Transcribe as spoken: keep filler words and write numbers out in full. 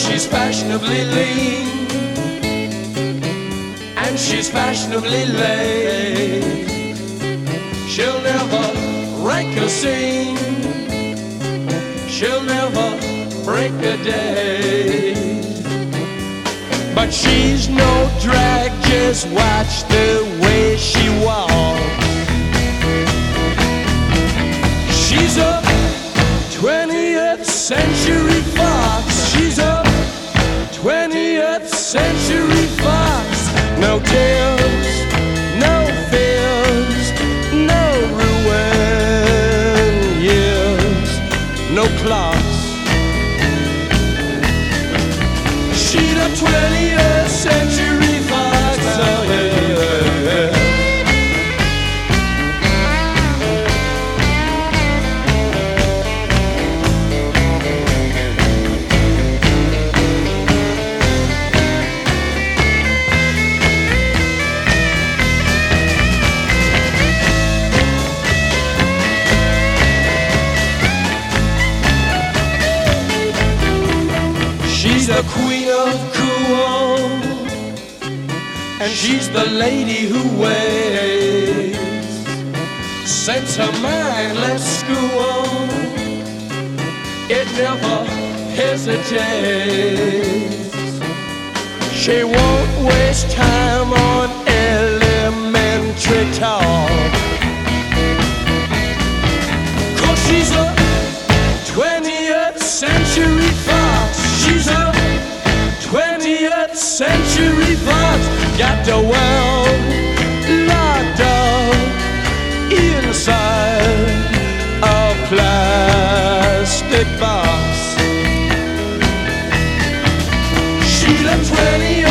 she's fashionably lean, and she's fashionably late. She'll never rank a scene, she'll never break a day. But she's no drag, just watch the way she walks. She's a twentieth century fox. She's a twentieth century fox. No tears, no fears, no ruin years, no clocks. She's a twentieth century fox. Oh, yeah, yeah. She's the queen of cool, and she's the lady who waits. Sets her mind, let's school. It never hesitates. She won't waste time on elementary talk, 'cause she's a twentieth century fox. She's a twentieth century fox. Got the world locked up inside a plastic box. She's a twentieth